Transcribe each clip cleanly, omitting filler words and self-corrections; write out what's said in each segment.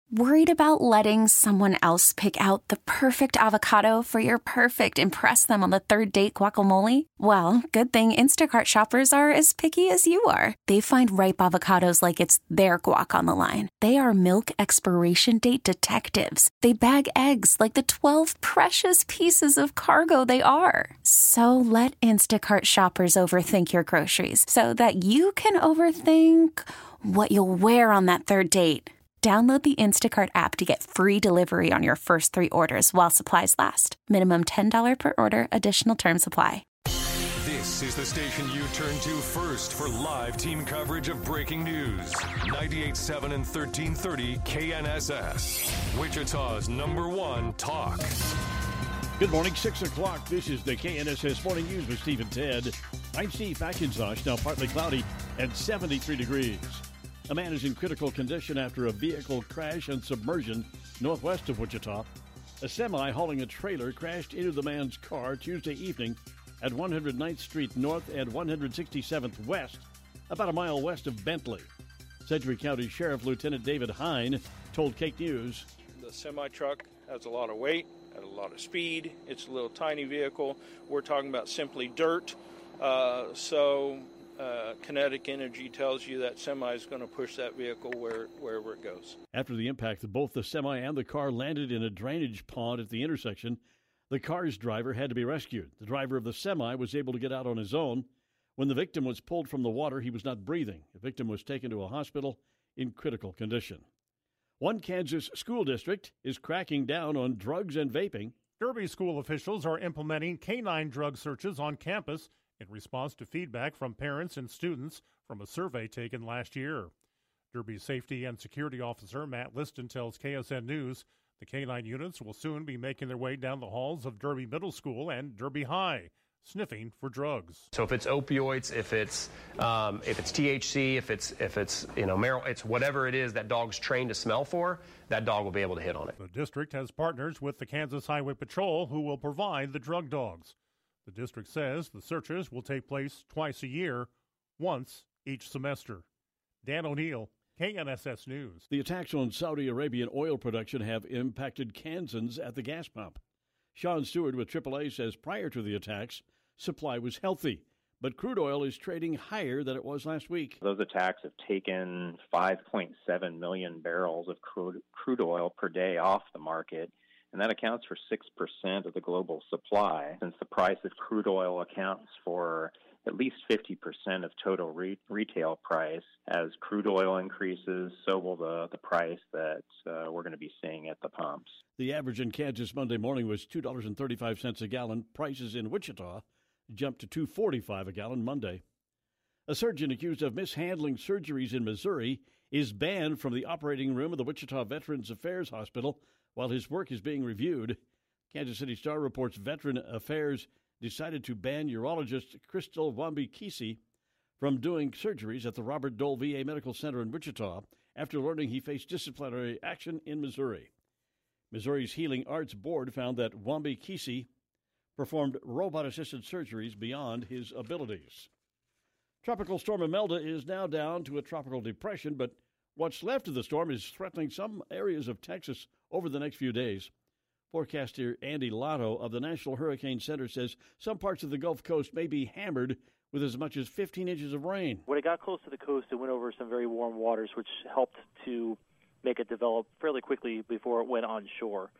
Worried about letting someone else pick out the perfect avocado for your perfect impress them on the third date guacamole? Well, good thing Instacart shoppers are as picky as you are. They find ripe avocados like it's their guac on the line. They are milk expiration date detectives. They bag eggs like the 12 precious pieces of cargo they are. So let Instacart shoppers overthink your groceries so that you can overthink what you'll wear on that third date. Download the Instacart app to get free delivery on your first 3 orders while supplies last. Minimum $10 per order. Additional terms apply. This is the station you turn to first for live team coverage of breaking news. 98.7 and 1330 KNSS. Wichita's #1 talk. Good morning, 6 o'clock. This is the KNSS Morning News with Steve and Ted. I'm Steve McIntosh, now partly cloudy and 73 degrees. A man is in critical condition after a vehicle crash and submersion northwest of Wichita. A semi hauling a trailer crashed into the man's car Tuesday evening at 109th Street North and 167th West, about a mile west of Bentley. Sedgwick County Sheriff Lieutenant David Hine told Cake News. The semi-truck has a lot of weight, has a lot of speed. It's a little tiny vehicle. We're talking about simply dirt. Kinetic energy tells you that semi is going to push that vehicle wherever it goes. After the impact, both the semi and the car landed in a drainage pond at the intersection. The car's driver had to be rescued. The driver of the semi was able to get out on his own. When the victim was pulled from the water, he was not breathing. The victim was taken to a hospital in critical condition. One Kansas school district is cracking down on drugs and vaping. Derby school officials are implementing canine drug searches on campus in response to feedback from parents and students from a survey taken last year. Derby Safety and Security Officer Matt Liston tells KSN News the canine units will soon be making their way down the halls of Derby Middle School and Derby High, sniffing for drugs. So if it's opioids, if it's THC, if it's marijuana, it's whatever it is that dog's trained to smell for, that dog will be able to hit on it. The district has partners with the Kansas Highway Patrol who will provide the drug dogs. The district says the searches will take place twice a year, once each semester. Dan O'Neill, KNSS News. The attacks on Saudi Arabian oil production have impacted Kansans at the gas pump. Sean Stewart with AAA says prior to the attacks, supply was healthy, but crude oil is trading higher than it was last week. Those attacks have taken 5.7 million barrels of crude oil per day off the market, and that accounts for 6% of the global supply. Since the price of crude oil accounts for at least 50% of total retail price, as crude oil increases, so will the price that we're going to be seeing at the pumps. The average in Kansas Monday morning was $2.35 a gallon. Prices in Wichita jumped to $2.45 a gallon Monday. A surgeon accused of mishandling surgeries in Missouri is banned from the operating room of the Wichita Veterans Affairs Hospital while his work is being reviewed. Kansas City Star reports Veteran Affairs decided to ban urologist Crystal Wambikisi from doing surgeries at the Robert Dole VA Medical Center in Wichita after learning he faced disciplinary action in Missouri. Missouri's Healing Arts Board found that Wambikisi performed robot-assisted surgeries beyond his abilities. Tropical Storm Imelda is now down to a tropical depression, but what's left of the storm is threatening some areas of Texas over the next few days. Forecaster Andy Lotto of the National Hurricane Center says some parts of the Gulf Coast may be hammered with as much as 15 inches of rain. When it got close to the coast, it went over some very warm waters, which helped to make it develop fairly quickly before it went onshore.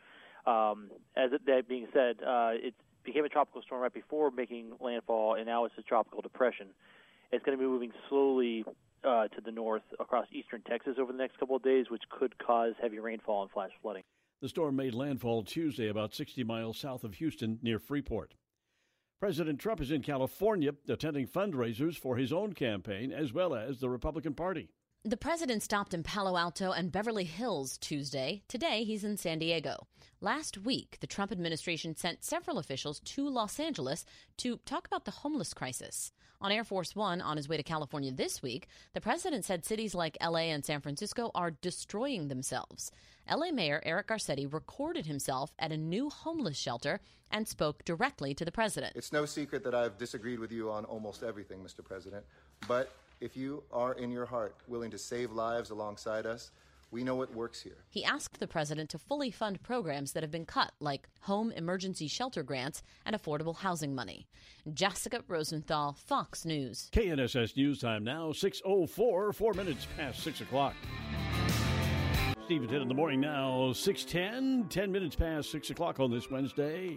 That being said, it became a tropical storm right before making landfall, and now it's a tropical depression. It's going to be moving slowly to the north across eastern Texas over the next couple of days, which could cause heavy rainfall and flash flooding. The storm made landfall Tuesday about 60 miles south of Houston near Freeport. President Trump is in California attending fundraisers for his own campaign as well as the Republican Party. The president stopped in Palo Alto and Beverly Hills Tuesday. Today, he's in San Diego. Last week, the Trump administration sent several officials to Los Angeles to talk about the homeless crisis. On Air Force One, on his way to California this week, the president said cities like L.A. and San Francisco are destroying themselves. L.A. Mayor Eric Garcetti recorded himself at a new homeless shelter and spoke directly to the president. It's no secret that I've disagreed with you on almost everything, Mr. President, but if you are in your heart willing to save lives alongside us, We know what works here. He asked the president to fully fund programs that have been cut, like home emergency shelter grants and affordable housing money. Jessica Rosenthal, Fox News. KNSS News Time now, 6:04, 4 minutes past 6 o'clock. Steve and Ted in the morning now, 6:10, 10 minutes past 6 o'clock on this Wednesday.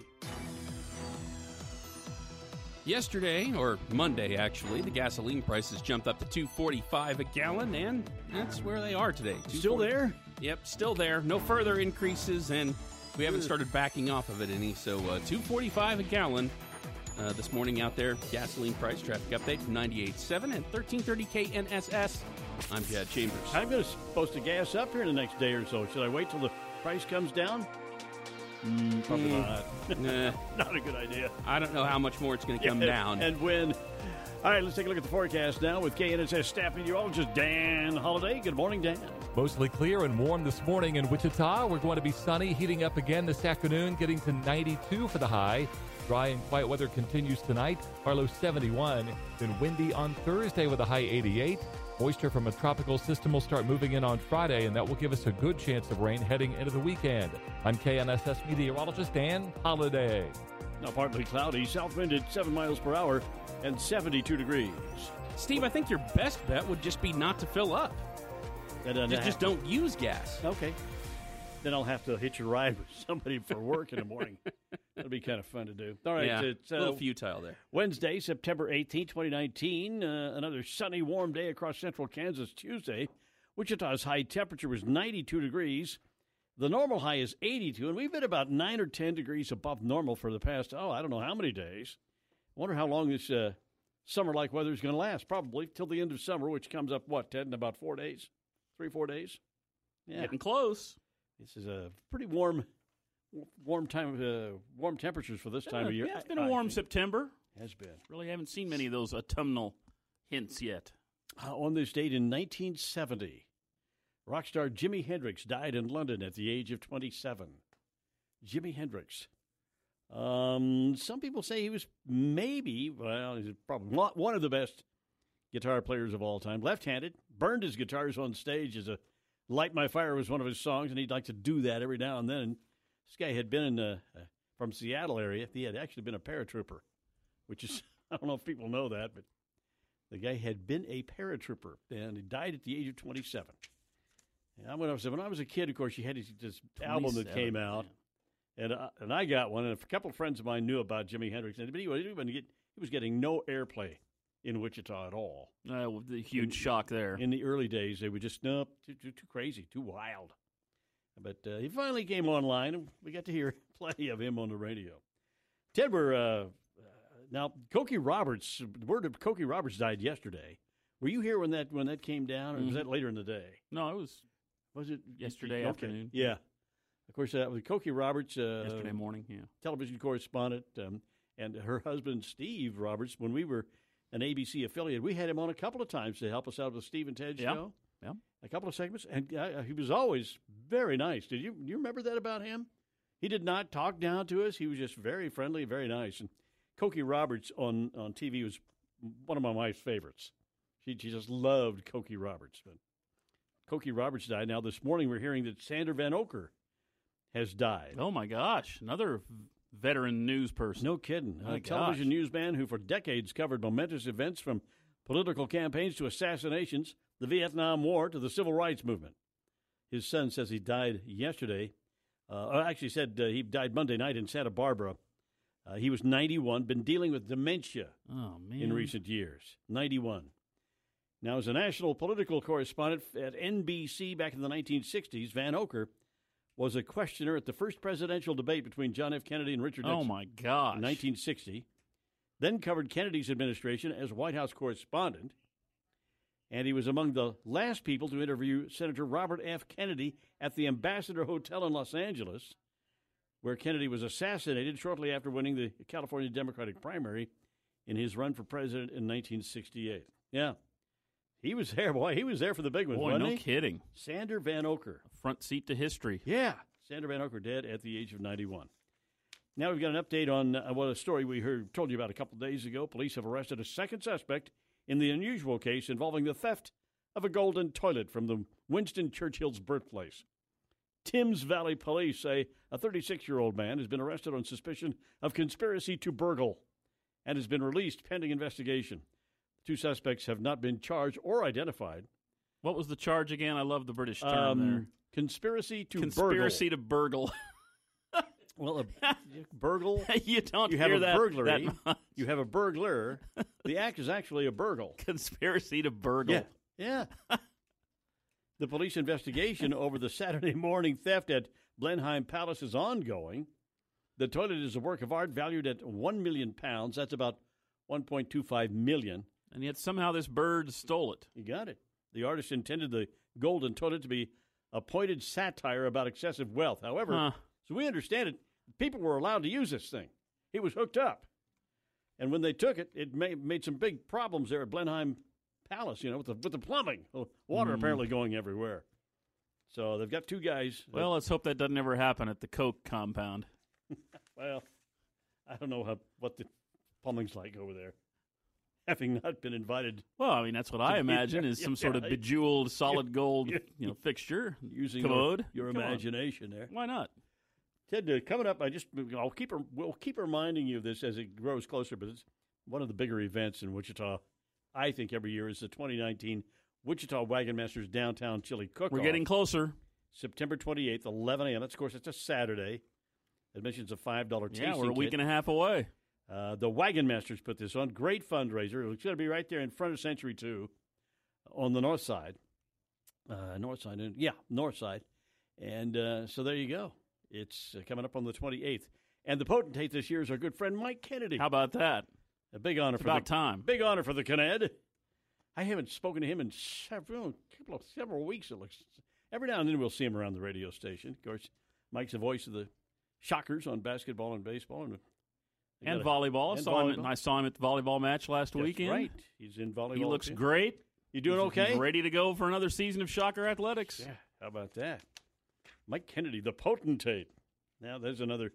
Yesterday, or Monday actually, the gasoline prices jumped up to $2.45 a gallon, and that's where they are today. Still there? Yep, still there. No further increases, and we haven't started backing off of it any. So $2.45 a gallon this morning out there. Gasoline price traffic update from 98.7 and 1330 KNSS. I'm Chad Chambers. I'm supposed to gas up here in the next day or so. Should I wait till the price comes down? Probably not. Nah. Not a good idea. I don't know how much more it's going to come down. And when. All right, let's take a look at the forecast now with KNSS staff meteorologist Dan Holliday. Good morning, Dan. Mostly clear and warm this morning in Wichita. We're going to be sunny, heating up again this afternoon, getting to 92 for the high. Dry and quiet weather continues tonight. Our low 71. Then windy on Thursday with a high 88. Moisture from a tropical system will start moving in on Friday, and that will give us a good chance of rain heading into the weekend. I'm KNSS meteorologist Dan Holliday. Now partly cloudy, south wind at 7 miles per hour and 72 degrees. Steve, I think your best bet would just be not to fill up. Just don't use gas. Okay. Then I'll have to hitch a ride with somebody for work in the morning. That'll be kind of fun to do. All right. Yeah, it's a little futile there. Wednesday, September 18, 2019. Another sunny, warm day across central Kansas Tuesday. Wichita's high temperature was 92 degrees. The normal high is 82, and we've been about 9 or 10 degrees above normal for the past, I don't know how many days. I wonder how long this summer-like weather is going to last. Probably till the end of summer, which comes up, Ted, in about 4 days? 3-4 days? Yeah. Getting close. This is a pretty warm time, warm temperatures for this time of year. Yeah, it's been a warm September. Has been. Really haven't seen many of those autumnal hints yet. On this date in 1970, rock star Jimi Hendrix died in London at the age of 27. Jimi Hendrix. Some people say he was he's probably not one of the best guitar players of all time. Left-handed, burned his guitars on stage as a Light My Fire was one of his songs, and he'd like to do that every now and then. This guy had been from Seattle area. He had actually been a paratrooper, which is, I don't know if people know that, but the guy had been a paratrooper, and he died at the age of 27. And when I was a kid, of course, you had this album that came out, and I got one, and a couple of friends of mine knew about Jimi Hendrix, but he was getting no airplay in Wichita at all. The huge shock there. In the early days, they were just too crazy, too wild. But he finally came online, and we got to hear plenty of him on the radio. Ted, now Cokie Roberts. The word of Cokie Roberts died yesterday. Were you here when that came down, or was that later in the day? No, it was. Was it yesterday afternoon? Yeah. Of course, that was Cokie Roberts. Yesterday morning, yeah. Television correspondent, and her husband Steve Roberts. When we were an ABC affiliate, we had him on a couple of times to help us out with Steve and Ted's show. Yeah. A couple of segments, and he was always very nice. Do you remember that about him? He did not talk down to us. He was just very friendly, very nice. And Cokie Roberts on TV was one of my wife's favorites. She just loved Cokie Roberts. But Cokie Roberts died. Now this morning we're hearing that Sander Van Oker has died. Oh my gosh, another veteran news person. No kidding. A television newsman who for decades covered momentous events from political campaigns to assassinations, the Vietnam War to the Civil Rights Movement. His son says he died yesterday. He died Monday night in Santa Barbara. He was 91, been dealing with dementia in recent years. 91. Now, as a national political correspondent at NBC back in the 1960s, Van Oker was a questioner at the first presidential debate between John F. Kennedy and Richard Nixon. Oh, my gosh. In 1960. Then covered Kennedy's administration as White House correspondent. And he was among the last people to interview Senator Robert F. Kennedy at the Ambassador Hotel in Los Angeles, where Kennedy was assassinated shortly after winning the California Democratic primary in his run for president in 1968. Yeah. He was there, boy. He was there for the big one, wasn't he? No kidding. Sander Van Oker. Front seat to history. Yeah. Sander Van Oker dead at the age of 91. Now we've got an update on a story we told you about a couple of days ago. Police have arrested a second suspect in the unusual case involving the theft of a golden toilet from the Winston Churchill's birthplace. Thames Valley Police say a 36-year-old man has been arrested on suspicion of conspiracy to burgle and has been released pending investigation. Two suspects have not been charged or identified. What was the charge again? I love the British term there. Conspiracy to Conspiracy to burgle. Well, a burgle. You don't you hear have a that burglary. that much. You have a burglar. The act is actually a burgle. Conspiracy to burgle. Yeah. The police investigation over the Saturday morning theft at Blenheim Palace is ongoing. The toilet is a work of art valued at £1 million. That's about $1.25 million. And yet somehow this bird stole it. You got it. The artist intended the golden toilet to be a pointed satire about excessive wealth. However, so we understand it, people were allowed to use this thing. It was hooked up. And when they took it, it made some big problems there at Blenheim Palace, with the plumbing. Water apparently going everywhere. So they've got two guys. Well, let's hope that doesn't ever happen at the Coke compound. Well, I don't know what the plumbing's like over there. Having not been invited. Well, I mean, that's what I imagine is some sort of bejeweled solid gold fixture. Using commode. Your imagination there. Why not? Ted, coming up, we'll keep reminding you of this as it grows closer, but it's one of the bigger events in Wichita, I think, every year is the 2019 Wichita Wagon Masters Downtown Chili Cook-Off. We're getting closer. September 28th, 11 a.m. That's, of course, it's a Saturday. Admission's a $5 tasting Yeah, we're a week kit. and a half away. The Wagon Masters put this on. Great fundraiser. It's going to be right there in front of Century 2 on the north side. North side. And so there you go. It's coming up on the 28th. And the potentate this year is our good friend Mike Kennedy. How about that? A big honor time. Big honor for the Kenned. I haven't spoken to him in several weeks. It looks. Every now and then we'll see him around the radio station. Of course, Mike's the voice of the Shockers on basketball and baseball and volleyball. I saw him at the volleyball match last weekend. Right, he's in volleyball. He looks too. great. You doing okay? He's ready to go for another season of Shocker Athletics. Yeah, how about that? Mike Kennedy, the potentate. Now there's another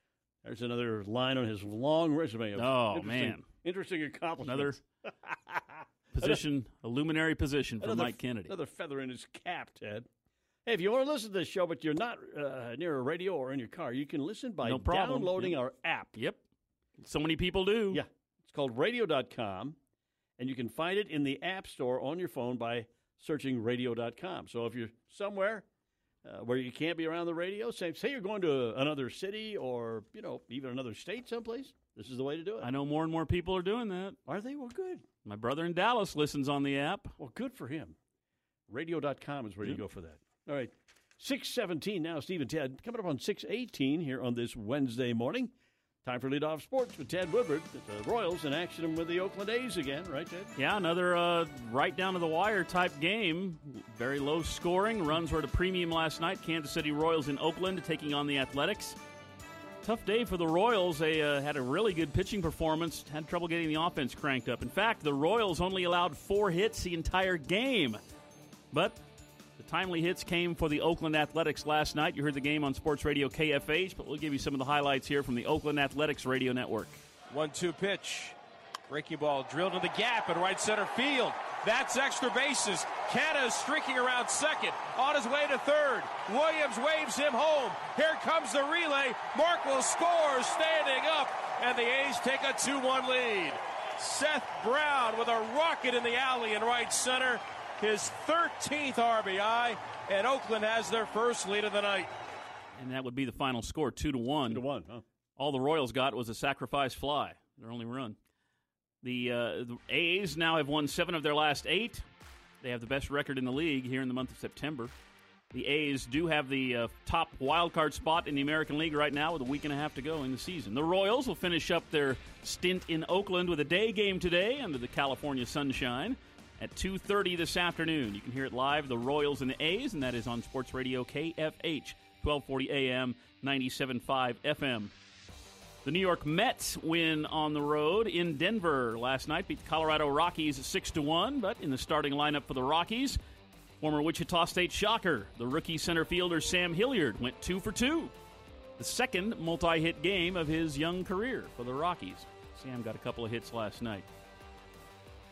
line on his long resume. Of interesting accomplishments. Another position, a luminary position for Mike Kennedy. Another feather in his cap, Ted. Hey, if you want to listen to this show, but you're not near a radio or in your car, you can listen by downloading our app. Yep. So many people do. Yeah. It's called radio.com, and you can find it in the App Store on your phone by searching radio.com. So if you're somewhere where you can't be around the radio, say you're going to another city or, even another state someplace, this is the way to do it. I know more and more people are doing that. Are they? Well, good. My brother in Dallas listens on the app. Well, good for him. Radio.com is where you go for that. All right, 6:17 now, Steve and Ted. Coming up on 6:18 here on this Wednesday morning. Time for Leadoff Sports with Ted Woodward. The Royals in action with the Oakland A's again, right, Ted? Yeah, another right down to the wire type game. Very low scoring. Runs were at a premium last night. Kansas City Royals in Oakland taking on the Athletics. Tough day for the Royals. They had a really good pitching performance. Had trouble getting the offense cranked up. In fact, the Royals only allowed 4 hits the entire game. But the timely hits came for the Oakland Athletics last night. You heard the game on Sports Radio KFH, but we'll give you some of the highlights here from the Oakland Athletics Radio Network. 1-2 pitch. Breaking ball drilled in the gap in right center field. That's extra bases. Canna is streaking around second. On his way to third. Williams waves him home. Here comes the relay. Markwell scores standing up, and the A's take a 2-1 lead. Seth Brown with a rocket in the alley in right center. His 13th RBI, and Oakland has their first lead of the night. And that would be the final score, 2-1. 2-1, huh? All the Royals got was a sacrifice fly, their only run. The A's now have won 7 of their last 8. They have the best record in the league here in the month of September. The A's do have the top wild card spot in the American League right now with a week and a half to go in the season. The Royals will finish up their stint in Oakland with a day game today under the California sunshine at 2:30 this afternoon. You can hear it live, the Royals and the A's, and that is on Sports Radio KFH, 1240 AM, 97.5 FM. The New York Mets win on the road in Denver last night, beat the Colorado Rockies 6-1, but in the starting lineup for the Rockies, former Wichita State Shocker, the rookie center fielder Sam Hilliard went 2 for 2. The second multi-hit game of his young career for the Rockies. Sam got a couple of hits last night.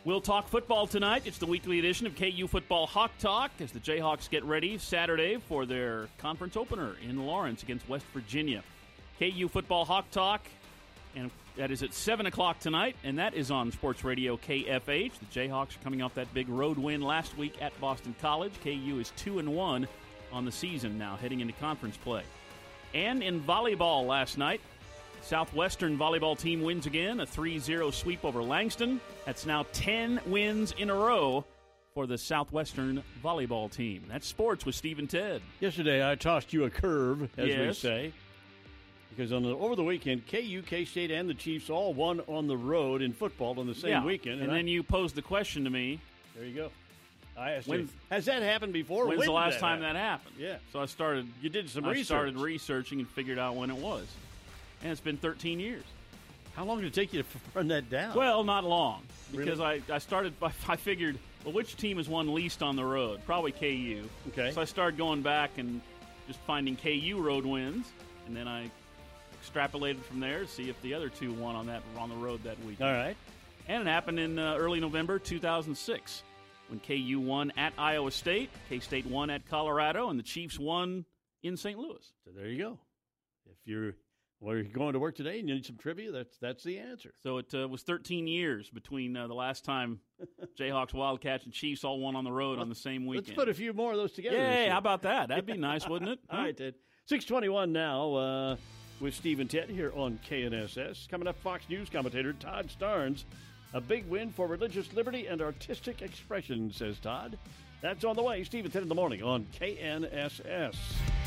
We'll talk football tonight. It's the weekly edition of KU Football Hawk Talk as the Jayhawks get ready Saturday for their conference opener in Lawrence against West Virginia. KU Football Hawk Talk, and that is at 7 o'clock tonight, and that is on Sports Radio KFH. The Jayhawks are coming off that big road win last week at Boston College. KU is 2-1 on the season now, heading into conference play. And in volleyball last night, Southwestern volleyball team wins again, a 3-0 sweep over Langston. That's now 10 wins in a row for the Southwestern volleyball team. That's sports with Steve and Ted. Yesterday, I tossed you a curve, as we say, because over the weekend, KU, K-State, and the Chiefs all won on the road in football on the same weekend. And then you posed the question to me. There you go. I asked you, has that happened before? When's the last time that happened? Yeah. So I started. You did some research. I started researching and figured out when it was. And it's been 13 years. How long did it take you to run that down? Well, not long. Because Really? I figured, well, which team has won least on the road? Probably KU. Okay. So I started going back and just finding KU road wins. And then I extrapolated from there to see if the other two won on the road that week. All right. And it happened in early November 2006 when KU won at Iowa State, K-State won at Colorado, and the Chiefs won in St. Louis. So there you go. If you're going to work today and you need some trivia, that's the answer. So it was 13 years between the last time Jayhawks, Wildcats, and Chiefs all won on the road on the same weekend. Let's put a few more of those together. Yeah, how about that? That'd be nice, wouldn't it? All right, Ted. 6:21 now with Steve and Ted here on KNSS. Coming up, Fox News commentator Todd Starnes. A big win for religious liberty and artistic expression, says Todd. That's on the way. Steve and Ted in the morning on KNSS.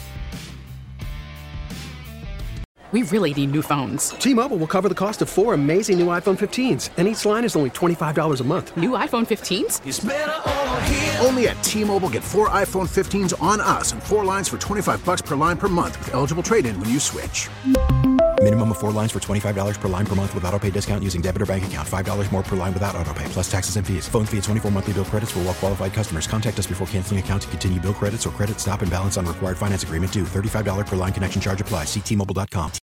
We really need new phones. T-Mobile will cover the cost of 4 amazing new iPhone 15s, and each line is only $25 a month. New iPhone 15s? It's better over here. Only at T-Mobile, get 4 iPhone 15s on us and 4 lines for $25 per line per month with eligible trade-in when you switch. Minimum of 4 lines for $25 per line per month with autopay discount using debit or bank account. $5 more per line without autopay, plus taxes and fees. Phone fee at 24 monthly bill credits for well-qualified customers. Contact us before canceling account to continue bill credits or credit stop and balance on required finance agreement due. $35 per line connection charge applies. See T-Mobile.com.